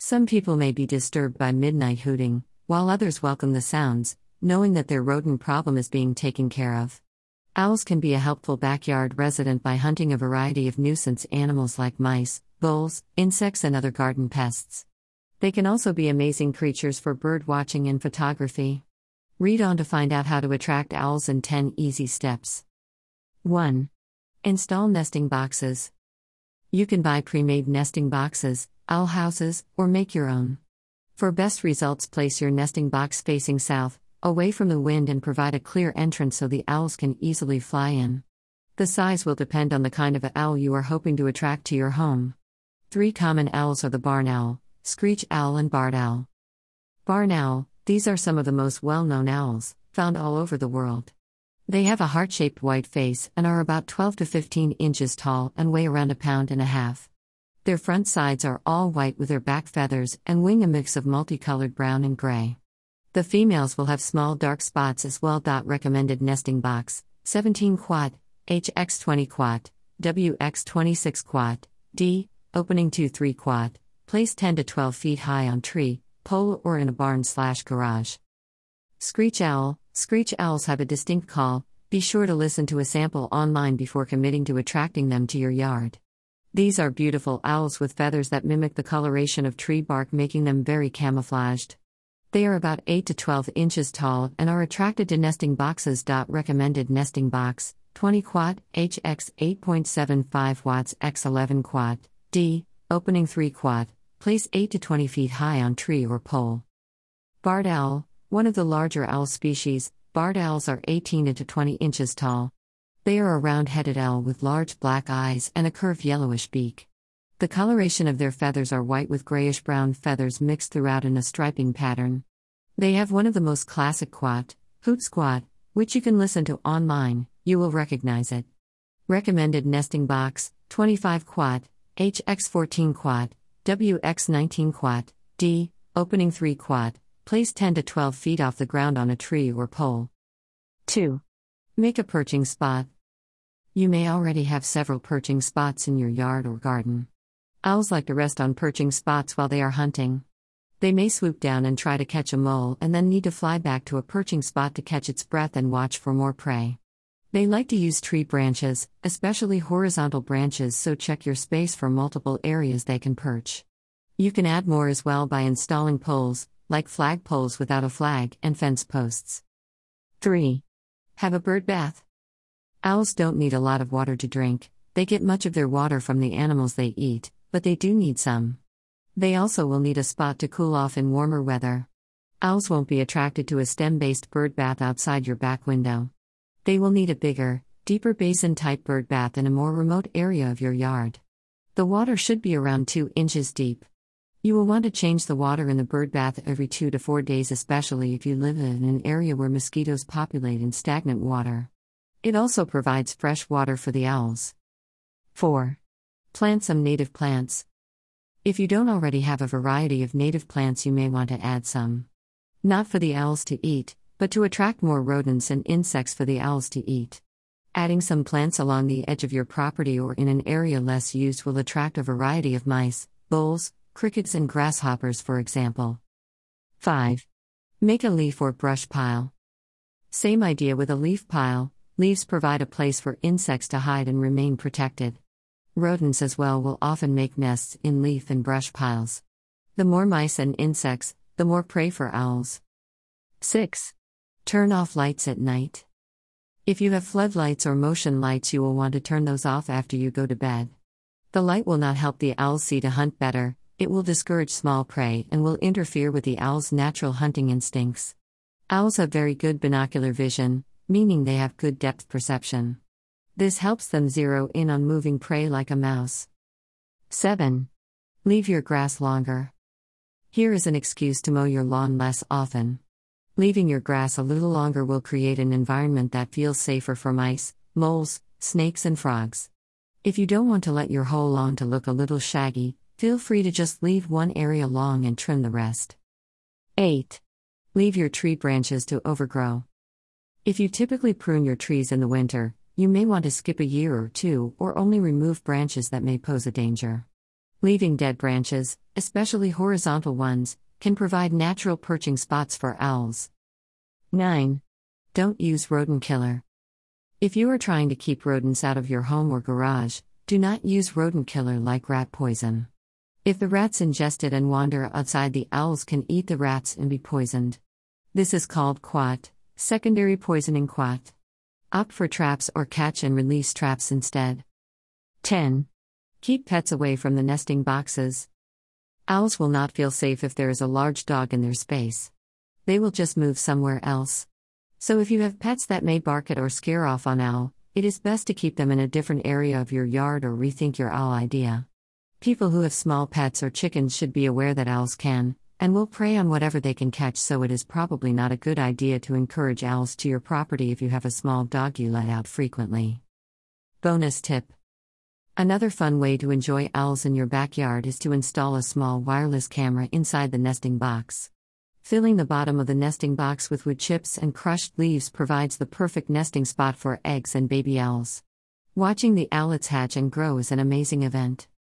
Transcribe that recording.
Some people may be disturbed by midnight hooting, while others welcome the sounds, knowing that their rodent problem is being taken care of. Owls can be a helpful backyard resident by hunting a variety of nuisance animals like mice, voles, insects, and other garden pests. They can also be amazing creatures for bird watching and photography. Read on to find out how to attract owls in 10 easy steps. 1. Install nesting boxes. You can buy pre-made nesting boxes, owl houses, or make your own. For best results, place your nesting box facing south, away from the wind, and provide a clear entrance so the owls can easily fly in. The size will depend on the kind of owl you are hoping to attract to your home. 3 common owls are the barn owl, screech owl, and barred owl. Barn owl, these are some of the most well-known owls, found all over the world. They have a heart-shaped white face and are about 12 to 15 inches tall and weigh around 1.5 pounds. Their front sides are all white with their back feathers and wing a mix of multicolored brown and gray. The females will have small dark spots as well. Recommended nesting box: 17 quad, HX20 quad, WX26 quad, D, opening 2-3 quad, place 10 to 12 feet high on tree, pole, or in a barn/garage. Screech owl. Screech owls have a distinct call. Be sure to listen to a sample online before committing to attracting them to your yard. These are beautiful owls with feathers that mimic the coloration of tree bark, making them very camouflaged. They are about 8 to 12 inches tall and are attracted to nesting boxes. Recommended nesting box: 20 quad, HX 8.75 watts x 11 quad, D, opening 3 quad, place 8 to 20 feet high on tree or pole. Barred owl. One of the larger owl species, barred owls are 18 to 20 inches tall. They are a round-headed owl with large black eyes and a curved yellowish beak. The coloration of their feathers are white with grayish-brown feathers mixed throughout in a striping pattern. They have one of the most classic quat, hoot squat, which you can listen to online. You will recognize it. Recommended nesting box: 25 quad, HX 14 quad, WX 19 quad, D, opening 3 quad, place 10 to 12 feet off the ground on a tree or pole. 2. Make a perching spot. You may already have several perching spots in your yard or garden. Owls like to rest on perching spots while they are hunting. They may swoop down and try to catch a mole and then need to fly back to a perching spot to catch its breath and watch for more prey. They like to use tree branches, especially horizontal branches, so check your space for multiple areas they can perch. You can add more as well by installing poles, like flag poles without a flag, and fence posts. 3. Have a bird bath. Owls don't need a lot of water to drink. They get much of their water from the animals they eat, but they do need some. They also will need a spot to cool off in warmer weather. Owls won't be attracted to a stem-based bird bath outside your back window. They will need a bigger, deeper basin-type bird bath in a more remote area of your yard. The water should be around 2 inches deep. You will want to change the water in the bird bath every 2 to 4 days, especially if you live in an area where mosquitoes populate in stagnant water. It also provides fresh water for the owls. 4. Plant some native plants. If you don't already have a variety of native plants, you may want to add some. Not for the owls to eat, but to attract more rodents and insects for the owls to eat. Adding some plants along the edge of your property or in an area less used will attract a variety of mice, voles, crickets, and grasshoppers, for example. 5. Make a leaf or brush pile. Same idea with a leaf pile. Leaves provide a place for insects to hide and remain protected. Rodents as well will often make nests in leaf and brush piles. The more mice and insects, the more prey for owls. 6. Turn off lights at night. If you have floodlights or motion lights, you will want to turn those off after you go to bed. The light will not help the owls see to hunt better. It will discourage small prey and will interfere with the owl's natural hunting instincts. Owls have very good binocular vision, meaning they have good depth perception. This helps them zero in on moving prey like a mouse. 7. Leave your grass longer. Here is an excuse to mow your lawn less often. Leaving your grass a little longer will create an environment that feels safer for mice, moles, snakes, and frogs. If you don't want to let your whole lawn to look a little shaggy, feel free to just leave one area long and trim the rest. 8. Leave your tree branches to overgrow. If you typically prune your trees in the winter, you may want to skip a year or two or only remove branches that may pose a danger. Leaving dead branches, especially horizontal ones, can provide natural perching spots for owls. 9. Don't use rodent killer. If you are trying to keep rodents out of your home or garage, do not use rodent killer like rat poison. If the rats ingest it and wander outside, the owls can eat the rats and be poisoned. This is called QAT, secondary poisoning QAT. Opt for traps or catch and release traps instead. 10. Keep pets away from the nesting boxes. Owls will not feel safe if there is a large dog in their space. They will just move somewhere else. So if you have pets that may bark at or scare off an owl, it is best to keep them in a different area of your yard or rethink your owl idea. People who have small pets or chickens should be aware that owls can, and will prey on whatever they can catch, so it is probably not a good idea to encourage owls to your property if you have a small dog you let out frequently. Bonus tip. Another fun way to enjoy owls in your backyard is to install a small wireless camera inside the nesting box. Filling the bottom of the nesting box with wood chips and crushed leaves provides the perfect nesting spot for eggs and baby owls. Watching the owlets hatch and grow is an amazing event.